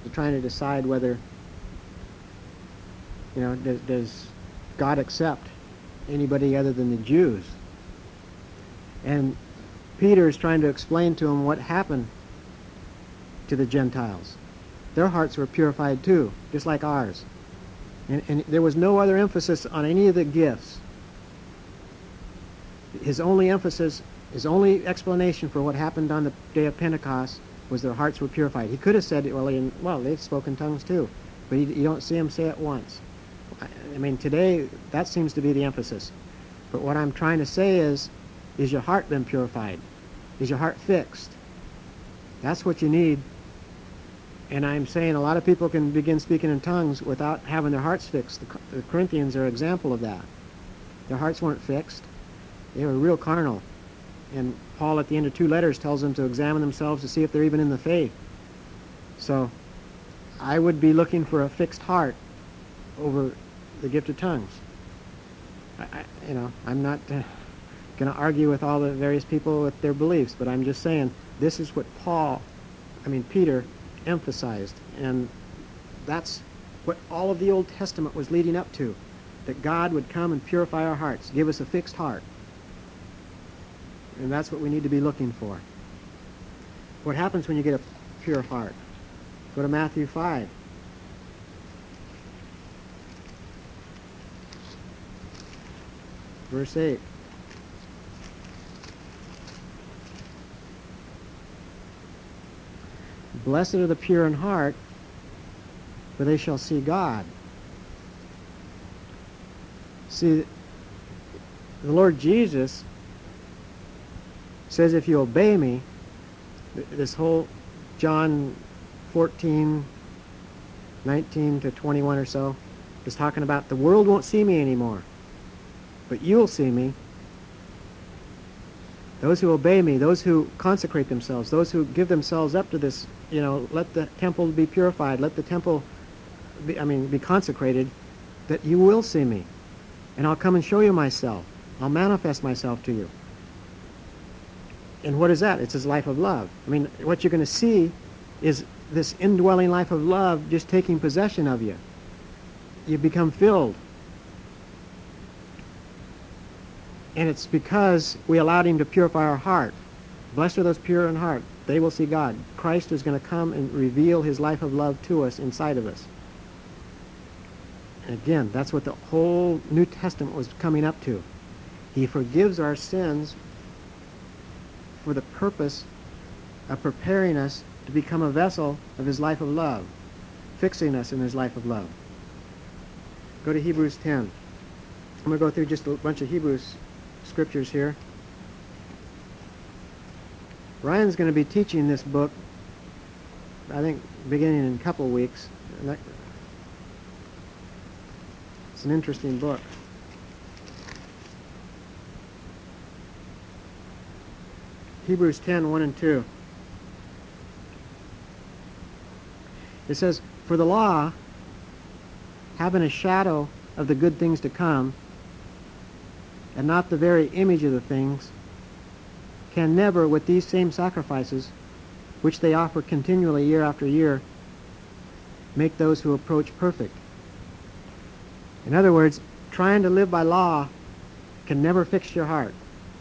trying to decide whether, does God accept anybody other than the Jews? And Peter is trying to explain to him what happened to the Gentiles. Their hearts were purified too, just like ours. And there was no other emphasis on any of the gifts. His only emphasis, his only explanation for what happened on the day of Pentecost was their hearts were purified. He could have said, well, they've spoken tongues too, but you don't see him say it once. I mean, today, that seems to be the emphasis. But what I'm trying to say is your heart been purified? Is your heart fixed? That's what you need. And I'm saying a lot of people can begin speaking in tongues without having their hearts fixed. The Corinthians are an example of that. Their hearts weren't fixed. They were real carnal. And Paul, at the end of 2 letters, tells them to examine themselves to see if they're even in the faith. So I would be looking for a fixed heart over the gift of tongues. I'm not going to argue with all the various people with their beliefs, but I'm just saying this is what Peter emphasized, and that's what all of the Old Testament was leading up to, that God would come and purify our hearts, give us a fixed heart. And that's what we need to be looking for. What happens when you get a pure heart? Go to Matthew 5. Verse 8. Blessed are the pure in heart, for they shall see God. See, the Lord Jesus says, if you obey me, this whole John 14, 19 to 21 or so, is talking about the world won't see me anymore, but you'll see me. Those who obey me, those who consecrate themselves, those who give themselves up to this, let the temple be purified, let the temple be consecrated, that you will see me. And I'll come and show you myself. I'll manifest myself to you. And what is that? It's his life of love. What you're going to see is this indwelling life of love just taking possession of you. You become filled. And it's because we allowed him to purify our heart. Blessed are those pure in heart. They will see God. Christ is going to come and reveal his life of love to us inside of us. And again, that's what the whole New Testament was coming up to. He forgives our sins for the purpose of preparing us to become a vessel of his life of love, fixing us in his life of love. Go to Hebrews 10. I'm going to go through just a bunch of Hebrews scriptures here. Ryan's going to be teaching this book, I think, beginning in a couple of weeks. It's an interesting book. Hebrews 10, 1 and 2. It says, for the law, having a shadow of the good things to come, and not the very image of the things, can never, with these same sacrifices, which they offer continually year after year, make those who approach perfect. In other words, trying to live by law can never fix your heart,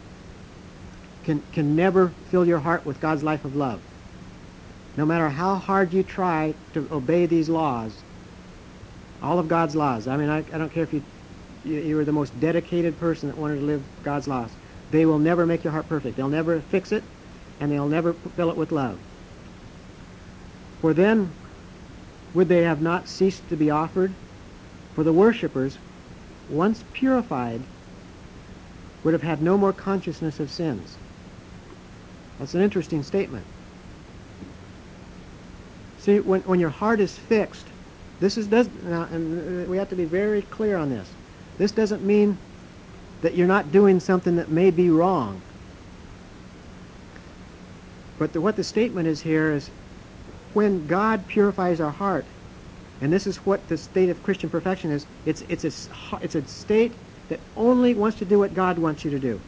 can never fill your heart with God's life of love. No matter how hard you try to obey these laws, all of God's laws. I don't care if you were the most dedicated person that wanted to live God's laws. They will never make your heart perfect. They'll never fix it, and they'll never fill it with love. For then would they have not ceased to be offered? For the worshippers, once purified, would have had no more consciousness of sins. That's an interesting statement. See, when your heart is fixed, and we have to be very clear on this. This doesn't mean that you're not doing something that may be wrong. But what the statement is here is, when God purifies our heart, and this is what the state of Christian perfection is, it's a state that only wants to do what God wants you to do.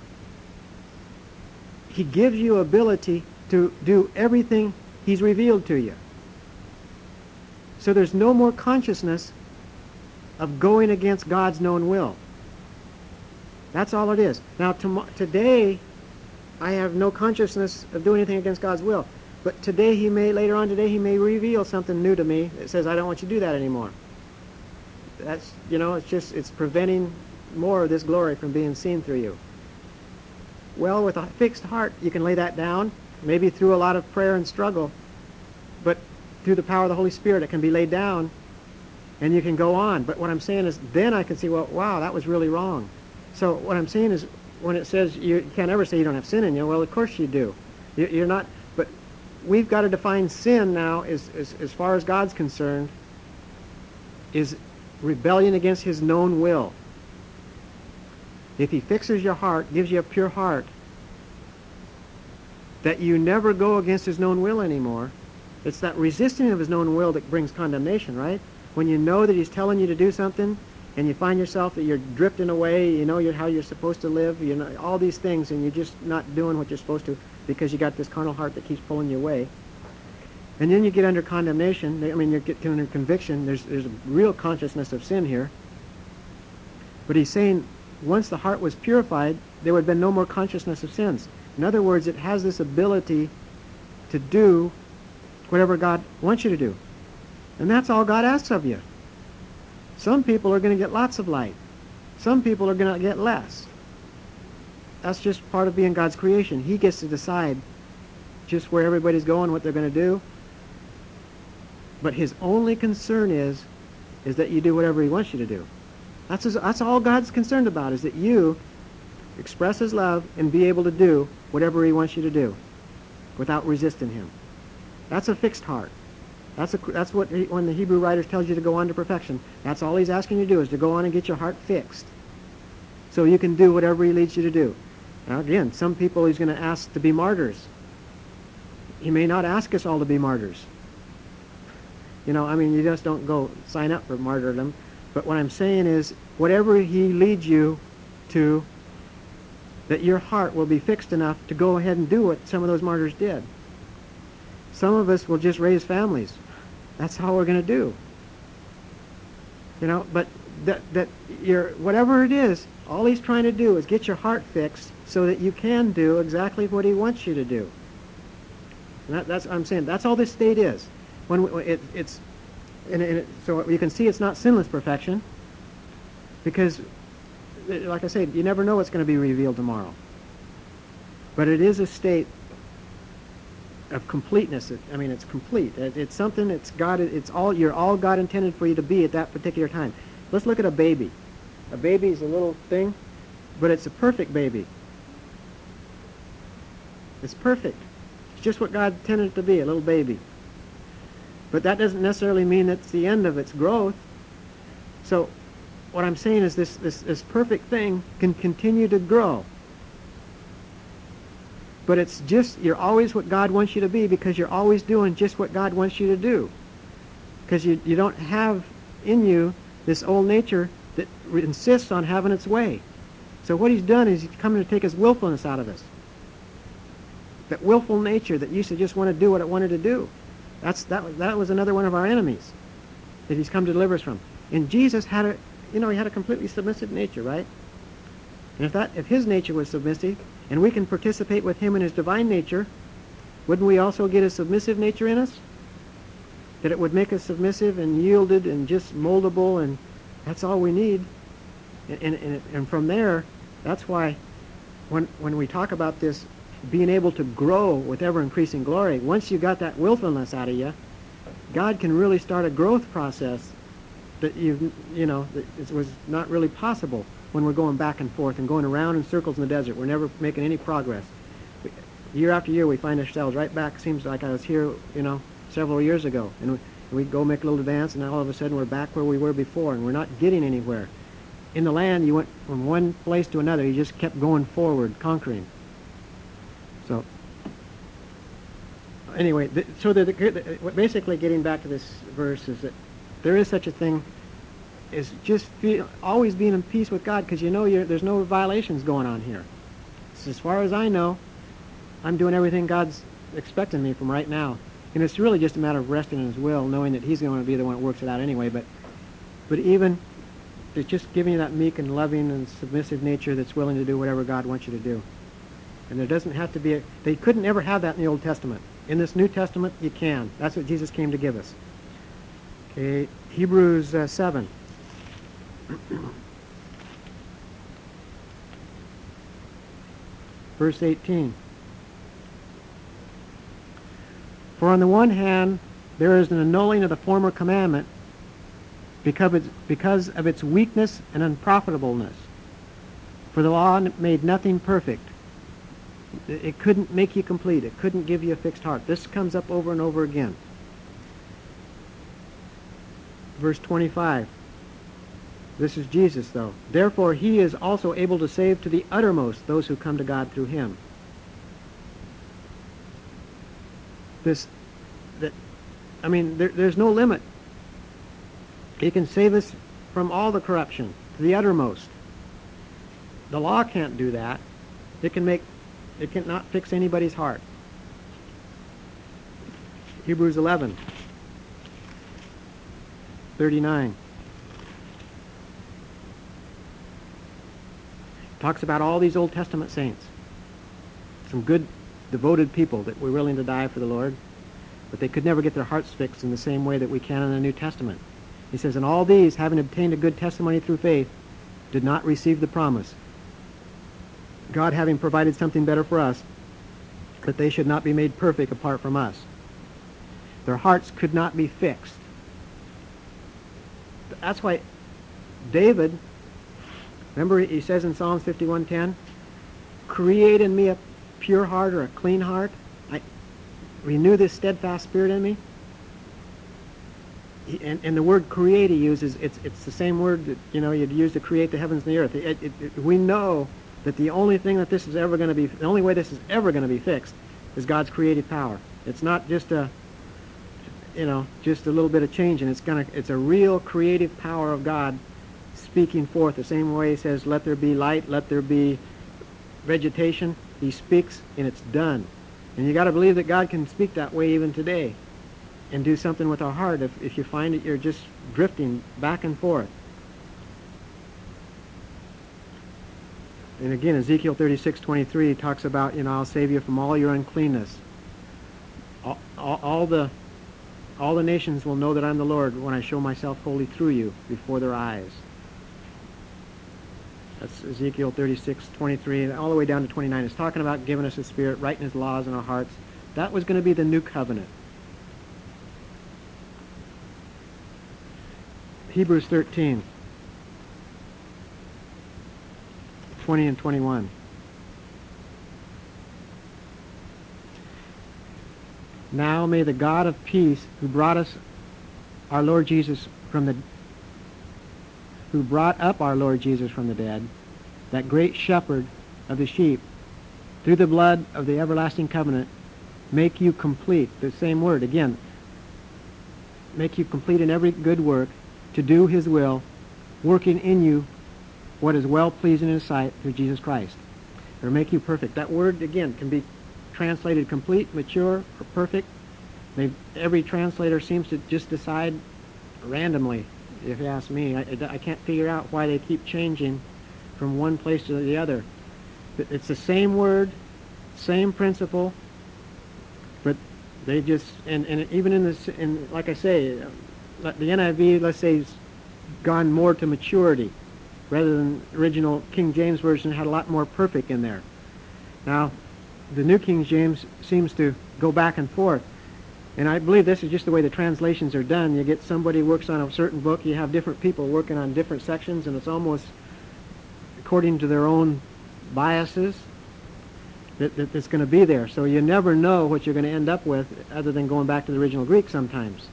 He gives you ability to do everything he's revealed to you. So there's no more consciousness of going against God's known will. That's all it is. Now, today, I have no consciousness of doing anything against God's will. But later on today, he may reveal something new to me that says, I don't want you to do that anymore. That's, it's preventing more of this glory from being seen through you. Well, with a fixed heart, you can lay that down, maybe through a lot of prayer and struggle, but through the power of the Holy Spirit, it can be laid down, and you can go on. But what I'm saying is, then I can see, well, wow, that was really wrong. So what I'm saying is, when it says you can't ever say you don't have sin in you, well, of course you do. You're not, but we've got to define sin now as far as God's concerned, is rebellion against his known will. If he fixes your heart, gives you a pure heart, that you never go against his known will anymore, it's that resisting of his known will that brings condemnation, right? When you know that he's telling you to do something, and you find yourself that you're drifting away, how you're supposed to live, all these things, and you're just not doing what you're supposed to because you got this carnal heart that keeps pulling you away. And then you get under condemnation. You get under conviction. There's a real consciousness of sin here. But he's saying once the heart was purified, there would have been no more consciousness of sins. In other words, it has this ability to do whatever God wants you to do. And that's all God asks of you. Some people are going to get lots of light. Some people are going to get less. That's just part of being God's creation. He gets to decide just where everybody's going, what they're going to do. But his only concern is that you do whatever he wants you to do. That's all God's concerned about, is that you express his love and be able to do whatever he wants you to do without resisting him. That's a fixed heart. That's what when the Hebrew writers tells you to go on to perfection, that's all he's asking you to do, is to go on and get your heart fixed so you can do whatever he leads you to do. Now again, some people he's going to ask to be martyrs. He may not ask us all to be martyrs. You just don't go sign up for martyrdom. But what I'm saying is, whatever he leads you to, that your heart will be fixed enough to go ahead and do what some of those martyrs did. Some of us will just raise families. That's how we're going to do. But whatever it is, all he's trying to do is get your heart fixed so that you can do exactly what he wants you to do. And that's I'm saying. That's all this state is. So you can see it's not sinless perfection, because, like I said, you never know what's going to be revealed tomorrow. But it is a state of completeness. It's complete. It's something. It's God. It's all. You're all God intended for you to be at that particular time. Let's look at a baby. A baby is a little thing, but it's a perfect baby. It's perfect. It's just what God intended it to be, a little baby. But that doesn't necessarily mean that's the end of its growth. So what I'm saying is this perfect thing can continue to grow. But it's just, you're always what God wants you to be, because you're always doing just what God wants you to do. Because you don't have in you this old nature that insists on having its way. So what he's done is he's coming to take his willfulness out of us. That willful nature that used to just want to do what it wanted to do. That was another one of our enemies that he's come to deliver us from. And Jesus had he had a completely submissive nature, right? And if his nature was submissive, and we can participate with him in his divine nature, wouldn't we also get a submissive nature in us? That it would make us submissive and yielded and just moldable, and that's all we need. And from there, that's why when we talk about this being able to grow with ever-increasing glory, once you got that willfulness out of you, God can really start a growth process that that was not really possible when we're going back and forth and going around in circles in the desert. We're never making any progress. Year after year, we find ourselves right back. Seems like I was here, several years ago, and we go make a little advance, and all of a sudden we're back where we were before, and we're not getting anywhere. In the land, you went from one place to another. You just kept going forward, conquering. So, anyway, basically getting back to this verse is that there is such a thing as just always being in peace with God, because there's no violations going on here. So as far as I know, I'm doing everything God's expecting me from right now. And it's really just a matter of resting in his will, knowing that he's going to be the one that works it out anyway. But even it's just giving you that meek and loving and submissive nature that's willing to do whatever God wants you to do. And there doesn't have to be they couldn't ever have that in the Old Testament. In this New Testament, you can. That's what Jesus came to give us. Okay, Hebrews 7. Verse 18. For on the one hand, there is an annulling of the former commandment because of its weakness and unprofitableness. For the law made nothing perfect. It couldn't make you complete. It couldn't give you a fixed heart. This comes up over and over again. Verse 25. This is Jesus, though. Therefore, he is also able to save to the uttermost those who come to God through him. There's no limit. He can save us from all the corruption to the uttermost. The law can't do that. It cannot fix anybody's heart. Hebrews 11:39 talks about all these Old Testament saints, some good, devoted people that were willing to die for the Lord, but they could never get their hearts fixed in the same way that we can in the New Testament. He says, and all these, having obtained a good testimony through faith, did not receive the promise. God having provided something better for us, that they should not be made perfect apart from us. Their hearts could not be fixed. That's why David, remember he says in Psalms 51:10, create in me a pure heart or a clean heart. Renew this steadfast spirit in me. And the word create he uses, it's the same word that you'd use to create the heavens and the earth. We know that the only thing that this is ever going to be, the only way this is ever going to be fixed is God's creative power. It's not just a little bit of change, and it's a real creative power of God speaking forth the same way he says, let there be light, let there be vegetation. He speaks and it's done. And you got to believe that God can speak that way even today and do something with our heart if you find that you're just drifting back and forth. And again, Ezekiel 36:23 talks about, I'll save you from all your uncleanness. All the nations will know that I'm the Lord when I show myself holy through you before their eyes. That's Ezekiel 36:23, all the way down to 29. It's talking about giving us His Spirit, writing His laws in our hearts. That was going to be the new covenant. Hebrews 13:20 and 21. Now may the God of peace, who brought up our Lord Jesus from the dead, that great shepherd of the sheep, through the blood of the everlasting covenant, make you complete. The same word again. Make you complete in every good work, to do His will, working in you what is well-pleasing in His sight through Jesus Christ. Or make you perfect. That word, again, can be translated complete, mature, or perfect. Every translator seems to just decide randomly, if you ask me. I can't figure out why they keep changing from one place to the other. It's the same word, same principle, but they just, and even in like I say, the NIV, let's say, has gone more to maturity, rather than the original King James Version had a lot more perfect in there. Now, the New King James seems to go back and forth. And I believe this is just the way the translations are done. You get somebody who works on a certain book, you have different people working on different sections, and it's almost according to their own biases that's going to be there. So you never know what you're going to end up with other than going back to the original Greek sometimes.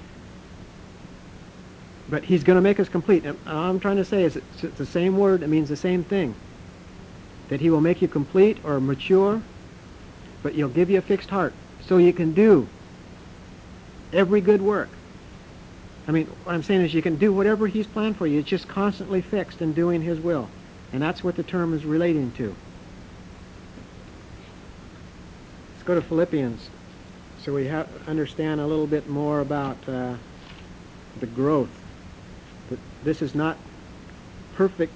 But He's going to make us complete. And all I'm trying to say is it's the same word. It means the same thing. That He will make you complete or mature, but He'll give you a fixed heart so you can do every good work. I mean, what I'm saying is you can do whatever He's planned for you. It's just constantly fixed in doing His will. And that's what the term is relating to. Let's go to Philippians So we understand a little bit more about the growth. But this is not perfect.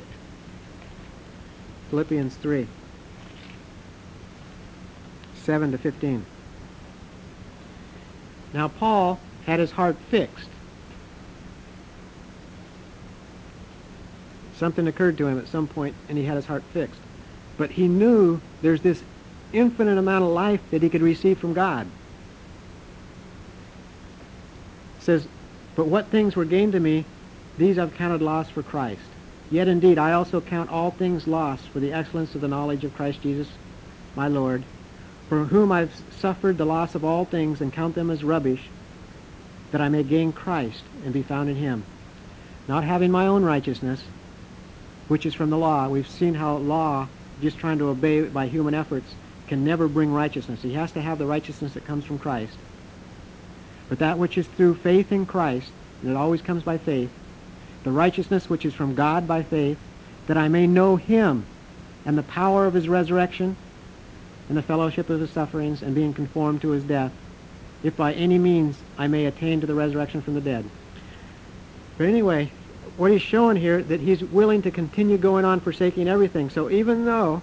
Philippians 3, 7 to 15. Now Paul had his heart fixed. Something occurred to him at some point, and he had his heart fixed. But he knew there's this infinite amount of life that he could receive from God. It says, but what things were gained to me, these I've counted loss for Christ. Yet indeed I also count all things lost for the excellence of the knowledge of Christ Jesus, my Lord, for whom I've suffered the loss of all things, and count them as rubbish, that I may gain Christ and be found in him, not having my own righteousness, which is from the law. We've seen how law, just trying to obey by human efforts, can never bring righteousness. He has to have the righteousness that comes from Christ. But that which is through faith in Christ, and it always comes by faith, the righteousness which is from God by faith, that I may know him and the power of his resurrection and the fellowship of his sufferings, and being conformed to his death, if by any means I may attain to the resurrection from the dead. But anyway, what he's showing here, that he's willing to continue going on, forsaking everything. So even though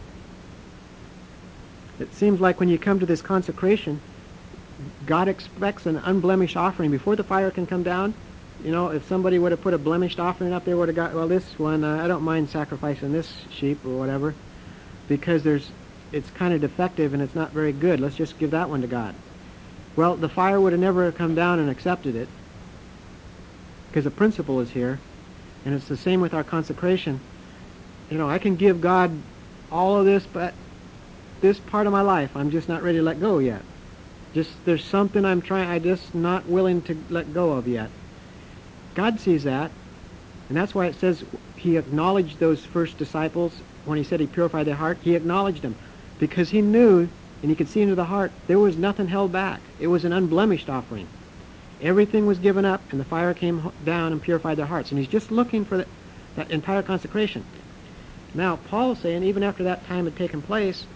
it seems like when you come to this consecration, God expects an unblemished offering before the fire can come down. You know, if somebody would have put a blemished offering up there, would have got, well, this one, I don't mind sacrificing this sheep or whatever, because it's kind of defective and it's not very good. Let's just give that one to God. Well, the fire would have never come down and accepted it, because the principle is here. And it's the same with our consecration. You know, I can give God all of this, but this part of my life, I'm just not ready to let go yet. There's something I'm just not willing to let go of yet. God sees that, and that's why it says he acknowledged those first disciples when he said he purified their heart. He acknowledged them because he knew, and he could see into the heart, there was nothing held back. It was an unblemished offering. Everything was given up, and the fire came down and purified their hearts. And he's just looking for that entire consecration. Now, Paul is saying, even after that time had taken place,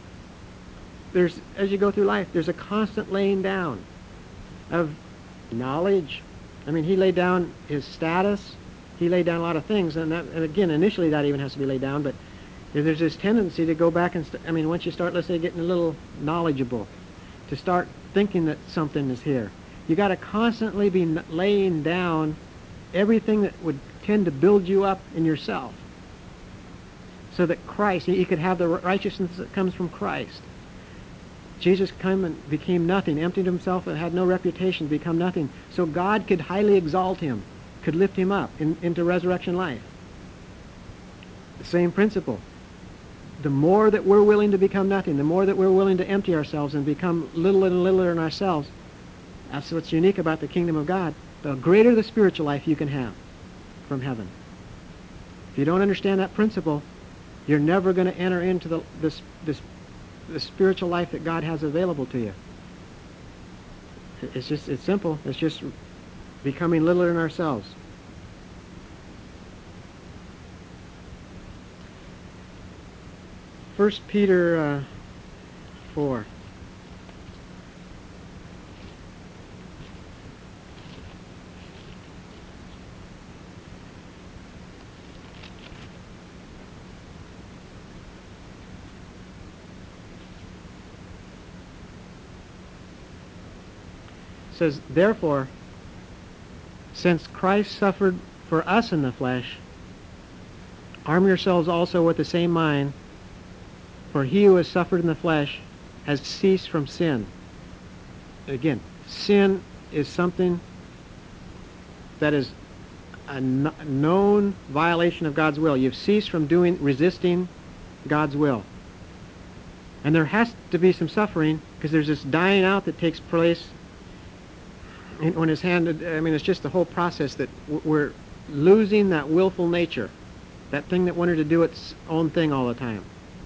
as you go through life, there's a constant laying down of knowledge. I mean, he laid down his status. He laid down a lot of things. And again, initially that even has to be laid down. But there's this tendency to go back and, once you start, let's say, getting a little knowledgeable, to start thinking that something is here. You got to constantly be laying down everything that would tend to build you up in yourself, so that Christ, you could have the righteousness that comes from Christ. Jesus came and became nothing, emptied himself, and had no reputation, become nothing, so God could highly exalt him, could lift him up into resurrection life. The same principle. The more that we're willing to become nothing, the more that we're willing to empty ourselves and become littler and littler in ourselves, that's what's unique about the kingdom of God. The greater the spiritual life you can have from heaven. If you don't understand that principle, you're never going to enter into the spiritual life that God has available to you. It's simple. It's just becoming littler in ourselves. First Peter 4. Says, therefore, since Christ suffered for us in the flesh, arm yourselves also with the same mind, for he who has suffered in the flesh has ceased from sin. Again, sin is something that is a known violation of God's will. You've ceased from resisting God's will. And there has to be some suffering, because there's this dying out that takes place when his hand, it's just the whole process that we're losing that willful nature, that thing that wanted to do its own thing all the time.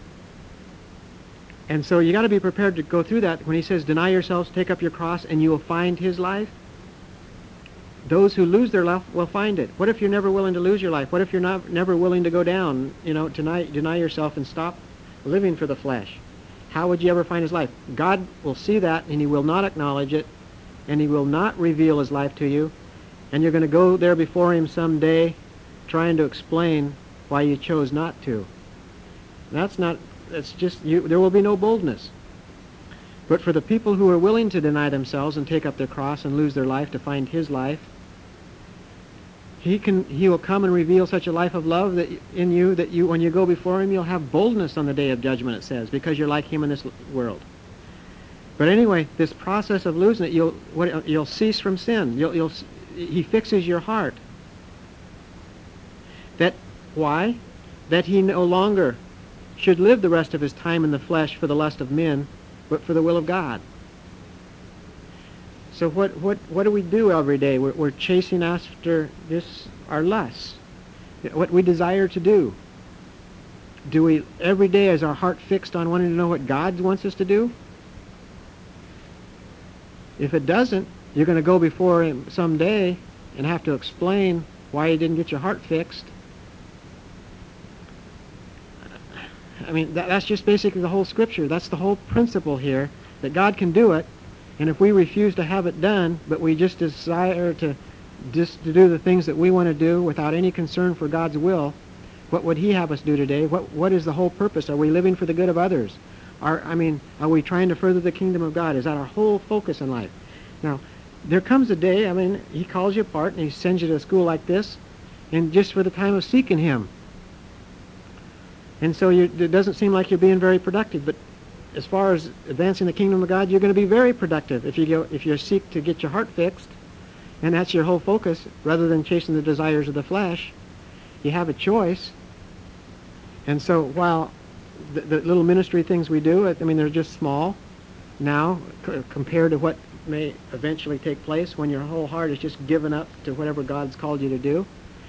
And so you got to be prepared to go through that. When he says, deny yourselves, take up your cross, and you will find his life. Those who lose their life will find it. What if you're never willing to lose your life? What if you're never willing to go down, deny yourself and stop living for the flesh? how would you ever find his life? God will see that, and he will not acknowledge it, and he will not reveal his life to you, and you're going to go there before him someday trying to explain why you chose not to. That's just, there will be no boldness. But for the people who are willing to deny themselves and take up their cross and lose their life to find his life, he will come and reveal such a life of love in you that when you go before him, you'll have boldness on the day of judgment, it says, because you're like him in this world. But anyway, this process of losing it, you'll cease from sin. He fixes your heart. Why? That he no longer should live the rest of his time in the flesh for the lust of men, but for the will of God. So what do we do every day? We're chasing after our lusts, what we desire to do. Do we every day is our heart fixed on wanting to know what God wants us to do? If it doesn't, you're going to go before him someday and have to explain why you didn't get your heart fixed. I mean, that's just basically the whole Scripture. That's the whole principle here, that God can do it, and if we refuse to have it done, but we just desire to do the things that we want to do without any concern for God's will, what would he have us do today? What is the whole purpose? Are we living for the good of others? Are we trying to further the kingdom of God? Is that our whole focus in life? Now, there comes a day, he calls you apart and he sends you to a school like this, and just for the time of seeking him. And so it doesn't seem like you're being very productive, but as far as advancing the kingdom of God, you're going to be very productive if you seek to get your heart fixed, and that's your whole focus, rather than chasing the desires of the flesh. You have a choice. And so while the little ministry things we do, they're just small now compared to what may eventually take place when your whole heart is just given up to whatever God's called you to do.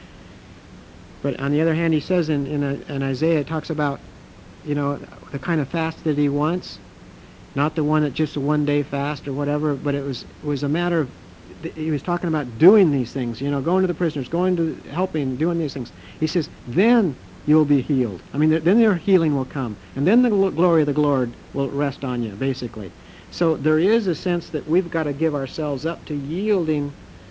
But on the other hand, he says in Isaiah, it talks about, the kind of fast that he wants, not the one that's just a one-day fast or whatever, but it was a matter of, he was talking about doing these things, going to the prisoners, going to helping, doing these things. He says, then you'll be healed. Then your healing will come, and then the glory of the Lord will rest on you, basically. So there is a sense that we've got to give ourselves up to yielding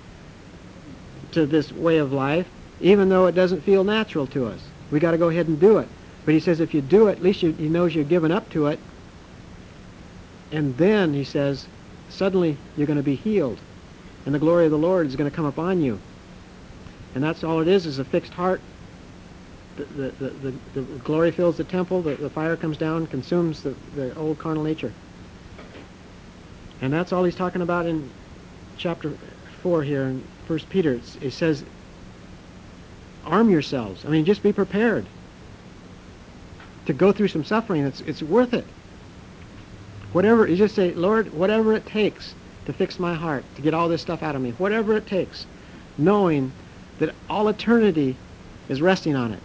to this way of life, even though it doesn't feel natural to us. We got to go ahead and do it. But he says if you do it, at least he knows you're giving up to it. And then, he says, suddenly you're going to be healed. And the glory of the Lord is going to come upon you. And that's all it is a fixed heart. The glory fills the temple. The fire comes down, consumes the old carnal nature. And that's all he's talking about in chapter 4 here in 1 Peter. It says, arm yourselves. Just be prepared to go through some suffering. It's worth it. Whatever, you just say, Lord, whatever it takes to fix my heart, to get all this stuff out of me, whatever it takes, knowing that all eternity is resting on it.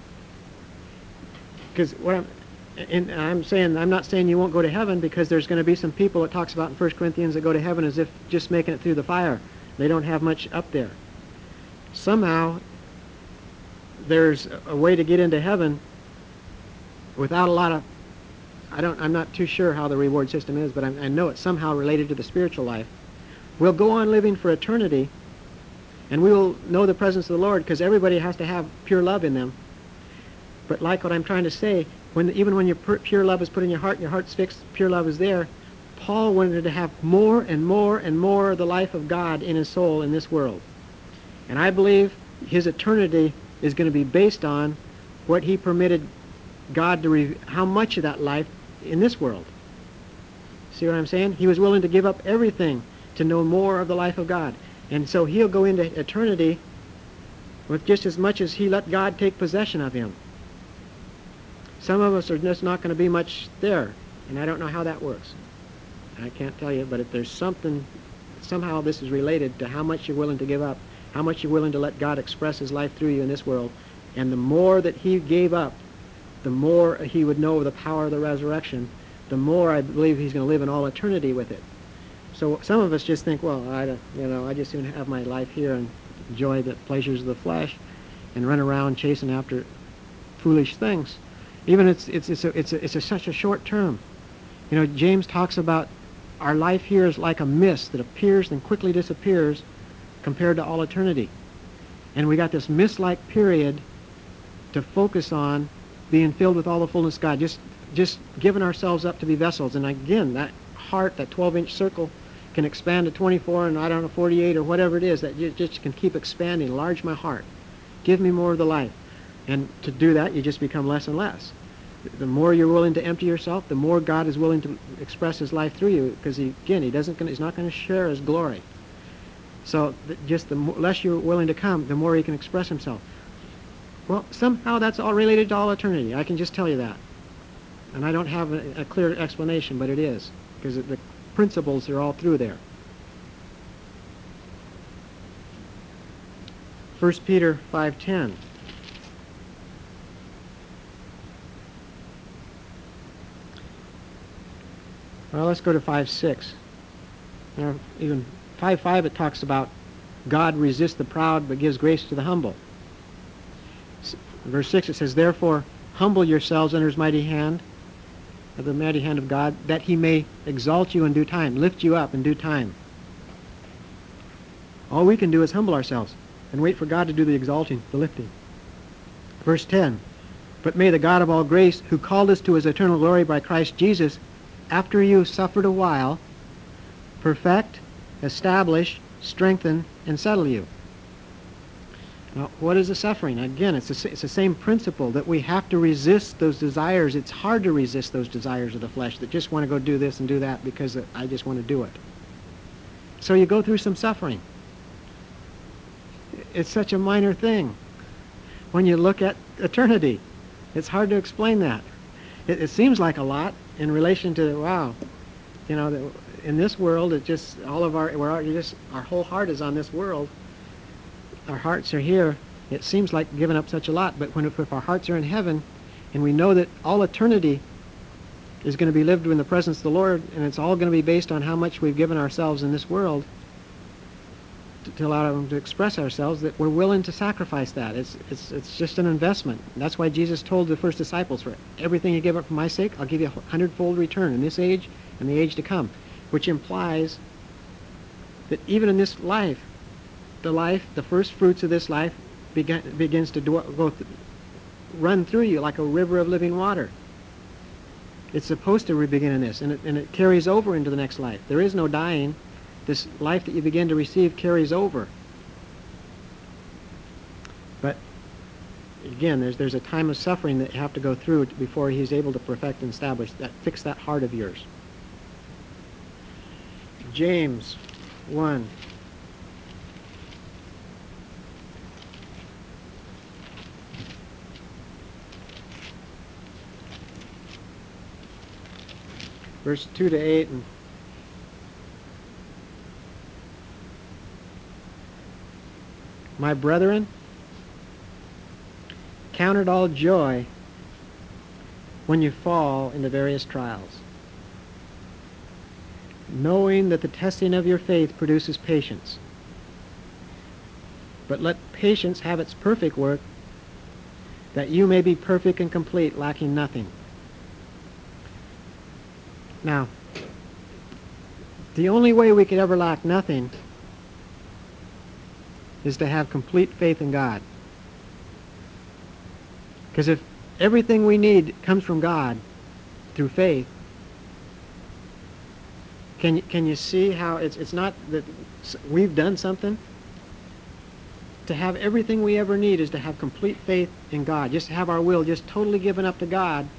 Because I'm not saying you won't go to heaven, because there's going to be some people it talks about in 1 Corinthians that go to heaven as if just making it through the fire. They don't have much up there. Somehow there's a way to get into heaven without a lot of, I'm not too sure how the reward system is, but I know it's somehow related to the spiritual life. We'll go on living for eternity, and we will know the presence of the Lord, because everybody has to have pure love in them. But like what I'm trying to say, even when your pure love is put in your heart and your heart's fixed, pure love is there, Paul wanted to have more and more and more of the life of God in his soul in this world. And I believe his eternity is going to be based on what he permitted God to how much of that life in this world. See what I'm saying? He was willing to give up everything to know more of the life of God. And so he'll go into eternity with just as much as he let God take possession of him. Some of us are just not going to be much there, and I don't know how that works. I can't tell you, but if there's something, somehow this is related to how much you're willing to give up, how much you're willing to let God express his life through you in this world. And the more that he gave up, the more he would know the power of the resurrection, the more I believe he's going to live in all eternity with it. So some of us just think, well, I just soon have my life here and enjoy the pleasures of the flesh and run around chasing after foolish things. Even it's such a short term. James talks about our life here is like a mist that appears and quickly disappears compared to all eternity. And we got this mist-like period to focus on being filled with all the fullness of God, just giving ourselves up to be vessels. And again, that heart, that 12-inch circle, can expand to 24 and, I don't know, 48 or whatever it is, that you just can keep expanding. Enlarge my heart. Give me more of the life. And to do that, you just become less and less. The more you're willing to empty yourself, the more God is willing to express his life through you, because he's not going to share his glory. So just the less you're willing to come, the more he can express himself. Well, somehow that's all related to all eternity. I can just tell you that. And I don't have a clear explanation, but it is, because the principles are all through there. 1 Peter 5:10. Well, let's go to 5:6. Even 5:5 it talks about God resists the proud but gives grace to the humble. Verse 6 it says, therefore humble yourselves under his mighty hand, the mighty hand of God, that he may exalt you in due time, lift you up in due time. All we can do is humble ourselves and wait for God to do the exalting, the lifting. Verse 10, but may the God of all grace, who called us to his eternal glory by Christ Jesus, after you suffered a while, perfect, establish, strengthen, and settle you. Now, what is the suffering? Again, it's the same principle that we have to resist those desires. It's hard to resist those desires of the flesh that just want to go do this and do that because I just want to do it. So you go through some suffering. It's such a minor thing. When you look at eternity, it's hard to explain that. It seems like a lot in relation to, wow, in this world, it just, our whole heart is on this world. Our hearts are here. It seems like giving up such a lot, but if our hearts are in heaven, and we know that all eternity is going to be lived in the presence of the Lord, and it's all going to be based on how much we've given ourselves in this world to allow Him to express ourselves, that we're willing to sacrifice that. It's just an investment. That's why Jesus told the first disciples, for everything you give up for my sake, I'll give you 100-fold return in this age and the age to come, which implies that even in this life, the first fruits of this life begins to run through you like a river of living water. It's supposed to begin in this, and it carries over into the next life. There is no dying. This life that you begin to receive carries over. But again, there's a time of suffering that you have to go through before he's able to perfect and establish that, fix that heart of yours. James 1. Verse 2 to 8. And my brethren, count it all joy when you fall into various trials, knowing that the testing of your faith produces patience. But let patience have its perfect work, that you may be perfect and complete, lacking nothing. Now, the only way we could ever lack nothing is to have complete faith in God. Because if everything we need comes from God through faith, can you see how it's not that we've done something? To have everything we ever need is to have complete faith in God. Just to have our will just totally given up to God,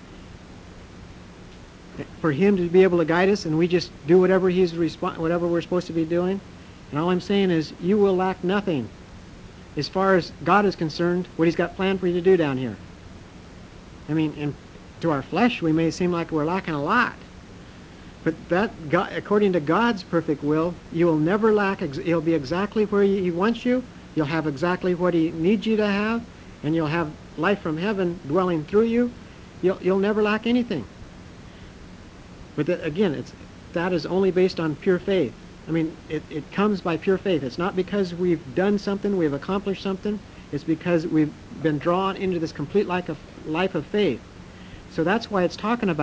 for Him to be able to guide us, and we just do whatever whatever we're supposed to be doing. And all I'm saying is, you will lack nothing as far as God is concerned, what He's got planned for you to do down here. I mean, to our flesh, we may seem like we're lacking a lot. But that, God, according to God's perfect will, you will never lack. You'll be exactly where He wants you. You'll have exactly what He needs you to have, and you'll have life from heaven dwelling through you. You'll never lack anything. But that is only based on pure faith. I mean, it comes by pure faith. It's not because we've done something, we've accomplished something. It's because we've been drawn into this complete life of faith. So that's why it's talking about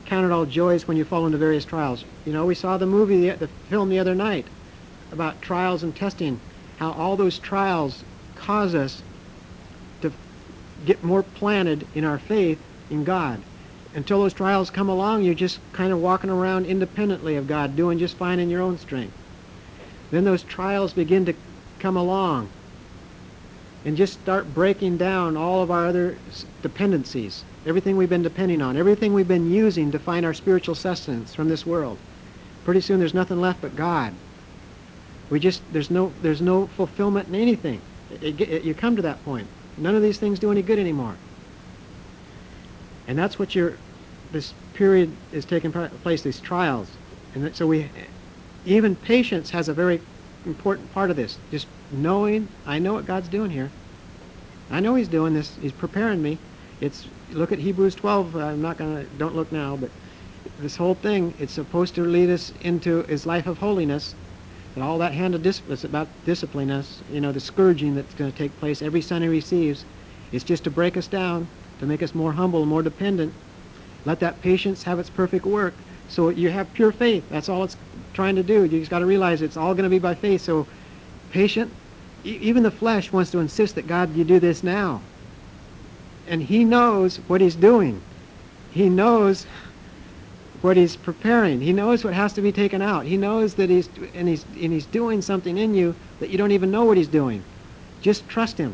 count it all joys when you fall into various trials. You know, we saw the film the other night about trials and testing, how all those trials cause us to get more planted in our faith in God. Until those trials come along, you're just kind of walking around independently of God, doing just fine in your own strength. Then those trials begin to come along and just start breaking down all of our other dependencies, everything we've been depending on, everything we've been using to find our spiritual sustenance from this world. Pretty soon there's nothing left but God. There's no fulfillment in anything. You come to that point. None of these things do any good anymore. And that's what this period is taking place, these trials. And so even patience has a very important part of this. Just knowing, I know what God's doing here. I know He's doing this. He's preparing me. Look at Hebrews 12. Don't look now, but this whole thing, it's supposed to lead us into His life of holiness. And all that hand of discipline, it's about disciplining us. You know, the scourging that's going to take place every son He receives. It's just to break us down, to make us more humble, more dependent. Let that patience have its perfect work. So you have pure faith. That's all it's trying to do. You just got to realize it's all going to be by faith. So patient, even the flesh wants to insist that, God, you do this now. And He knows what He's doing. He knows what He's preparing. He knows what has to be taken out. He knows that He's doing something in you that you don't even know what He's doing. Just trust Him.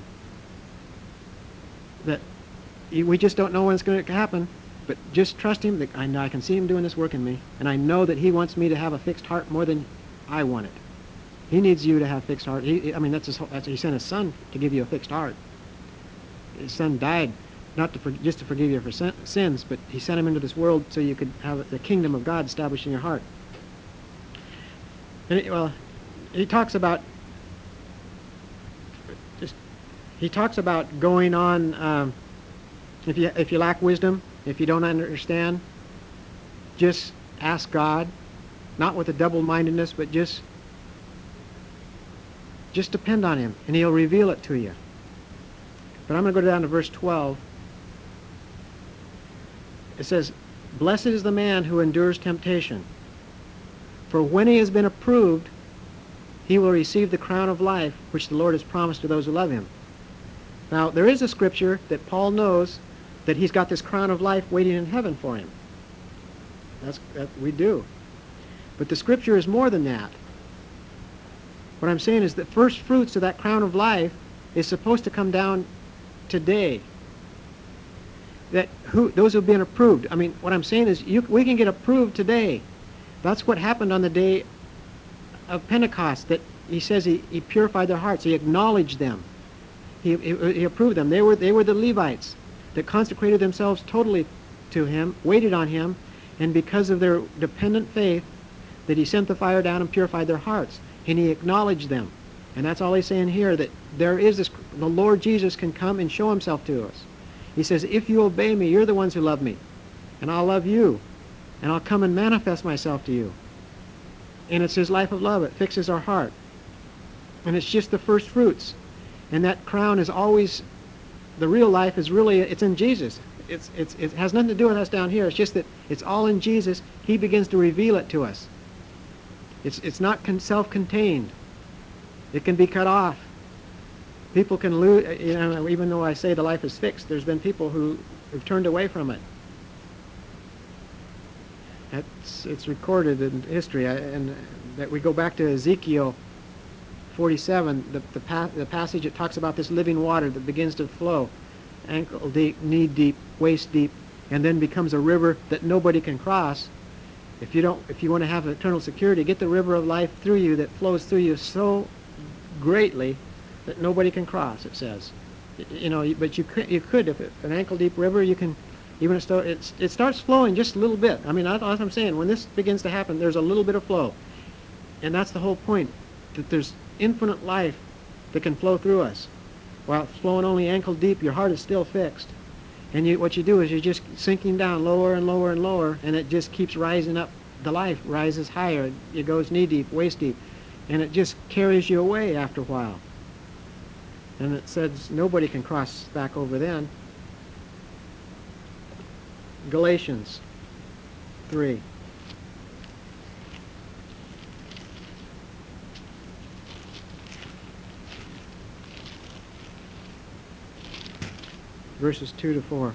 That we just don't know when it's going to happen, but just trust Him. That I can see Him doing this work in me, and I know that He wants me to have a fixed heart more than I want it. He needs you to have fixed heart. He sent His Son to give you a fixed heart. His Son died not just to forgive you for sins, but He sent Him into this world so you could have the kingdom of God established in your heart. And He talks about going on. If you lack wisdom, if you don't understand, just ask God, not with a double-mindedness, but just depend on Him, and He'll reveal it to you. But I'm going to go down to verse 12. It says, "Blessed is the man who endures temptation, for when he has been approved, he will receive the crown of life which the Lord has promised to those who love Him." Now, there is a scripture that Paul knows that he's got this crown of life waiting in heaven for him. That we do. But the scripture is more than that. What I'm saying is that first fruits of that crown of life is supposed to come down today. Those who have been approved. I mean, what I'm saying is we can get approved today. That's what happened on the day of Pentecost, that He says He purified their hearts. He acknowledged them. He approved them. They were the Levites that consecrated themselves totally to Him, waited on Him, and because of their dependent faith, that He sent the fire down and purified their hearts, and He acknowledged them. And that's all He's saying here, that the Lord Jesus can come and show Himself to us. He says, if you obey me, you're the ones who love me, and I'll love you, and I'll come and manifest myself to you. And it's His life of love. It fixes our heart. And it's just the first fruits. And that crown is always, the real life is really, it's in Jesus. It has nothing to do with us down here. It's just that it's all in Jesus. He begins to reveal it to us. It's not self-contained. It can be cut off. People can lose, even though I say the life is fixed, there's been people who've turned away from it. It's recorded in history, and that we go back to Ezekiel 47, the passage that talks about this living water that begins to flow, ankle deep, knee deep, waist deep, and then becomes a river that nobody can cross. If you want to have eternal security, get the river of life through you that flows through you so greatly that nobody can cross. It says, but you could if an ankle deep river, you can. Even it starts flowing just a little bit. I mean, that's what I'm saying. When this begins to happen, there's a little bit of flow. And that's the whole point, that there's infinite life that can flow through us. While it's flowing only ankle deep, your heart is still fixed. And what you do is you're just sinking down lower and lower and lower, and it just keeps rising up. The life rises higher. It goes knee deep, waist deep. And it just carries you away after a while. And it says nobody can cross back over then. Galatians 3. Verses 2 to 4.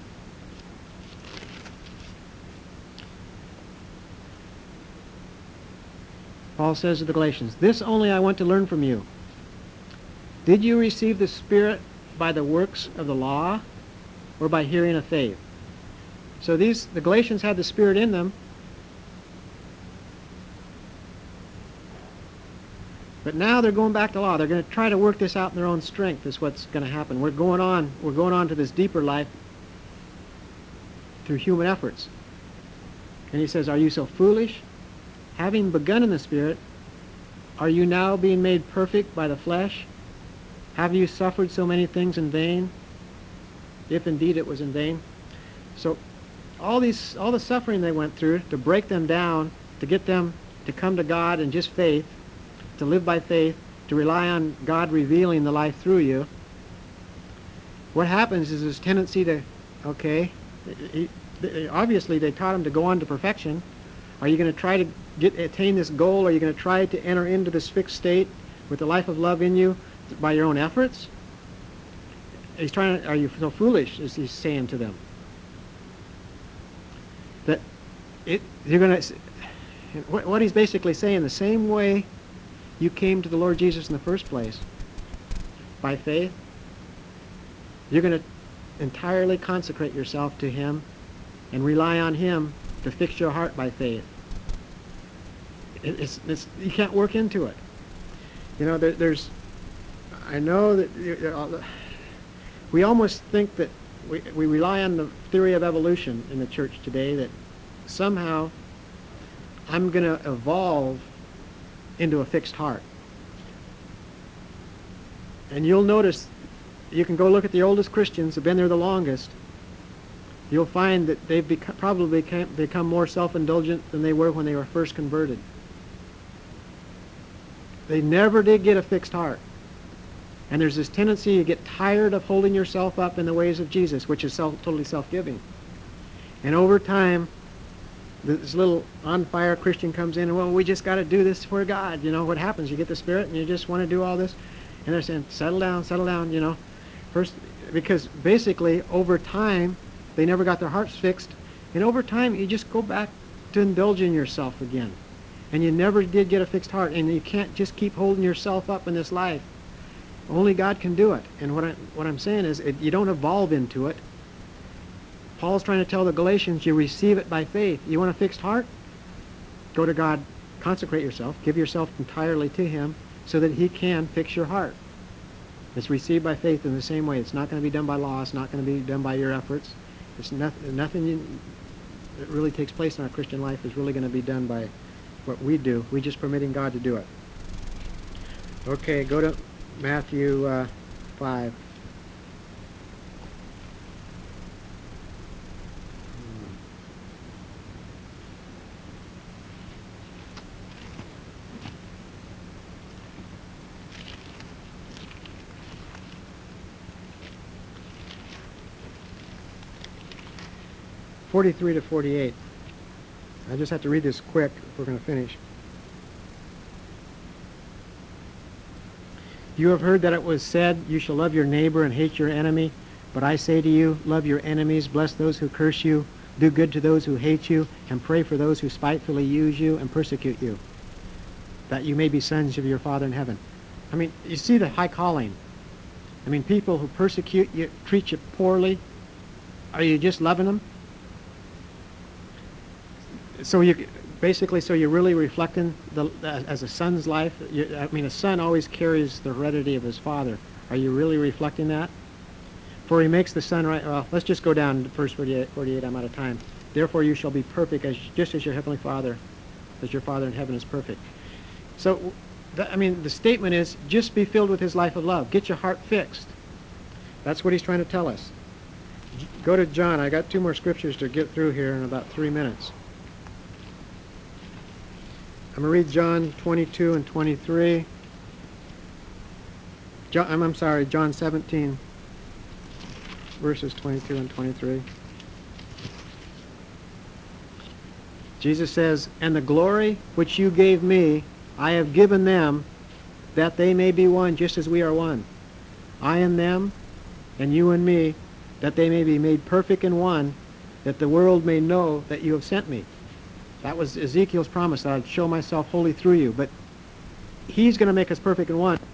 Paul says to the Galatians, "This only I want to learn from you. Did you receive the Spirit by the works of the law or by hearing of faith?" So the Galatians had the Spirit in them, but now they're going back to law. They're going to try to work this out in their own strength is what's going to happen. We're going on to this deeper life through human efforts. And he says, "Are you so foolish? Having begun in the Spirit, are you now being made perfect by the flesh? Have you suffered so many things in vain? If indeed it was in vain." So all the suffering they went through to break them down, to get them to come to God in just faith, to live by faith, to rely on God revealing the life through you. What happens is this tendency to, obviously they taught him to go on to perfection. Are you going to try to attain this goal? Are you going to try to enter into this fixed state with the life of love in you by your own efforts? Are you so foolish, as he's saying to them? That you're going to, what he's basically saying, the same way you came to the Lord Jesus in the first place, by faith, you're going to entirely consecrate yourself to him and rely on him to fix your heart by faith. You can't work into it. You know, I know that we almost think that we rely on the theory of evolution in the church today, that somehow I'm going to evolve into a fixed heart. And you'll notice, you can go look at the oldest Christians who've been there the longest. You'll find that they've probably become more self-indulgent than they were when they were first converted. They never did get a fixed heart. And there's this tendency to get tired of holding yourself up in the ways of Jesus, which is totally self-giving. And over time, this little on-fire Christian comes in and, well, we just got to do this for God. You know, what happens? You get the Spirit and you just want to do all this. And they're saying, settle down, you know. First, because basically, over time, they never got their hearts fixed. And over time, you just go back to indulging yourself again. And you never did get a fixed heart. And you can't just keep holding yourself up in this life. Only God can do it. And what I'm saying is, you don't evolve into it. Paul's trying to tell the Galatians, you receive it by faith. You want a fixed heart? Go to God, consecrate yourself, give yourself entirely to him so that he can fix your heart. It's received by faith in the same way. It's not going to be done by law. It's not going to be done by your efforts. It's nothing that really takes place in our Christian life is really going to be done by what we do. We're just permitting God to do it. Okay, go to Matthew 5. (43 to 48). I just have to read this quick if we're going to finish. You have heard that it was said, you shall love your neighbor and hate your enemy. But I say to you, love your enemies, bless those who curse you, do good to those who hate you, and pray for those who spitefully use you and persecute you, that you may be sons of your Father in heaven. I mean, you see the high calling. I mean, people who persecute you, treat you poorly, are you just loving them? So you're really reflecting as a son's life. A son always carries the heredity of his father. Are you really reflecting that? For he makes the son right. Well, let's just go down to verse 48. I'm out of time. Therefore you shall be perfect, just as your heavenly Father, as your Father in heaven is perfect. So, the statement is, just be filled with his life of love. Get your heart fixed. That's what he's trying to tell us. Go to John. I got 2 more scriptures to get through here in about 3 minutes. I'm going to read John 22 and 23. John 17, verses 22 and 23. Jesus says, "And the glory which you gave me, I have given them, that they may be one, just as we are one. I and them, and you and me, that they may be made perfect in one, that the world may know that you have sent me." That was Ezekiel's promise, that I'd show myself holy through you. But he's going to make us perfect in one.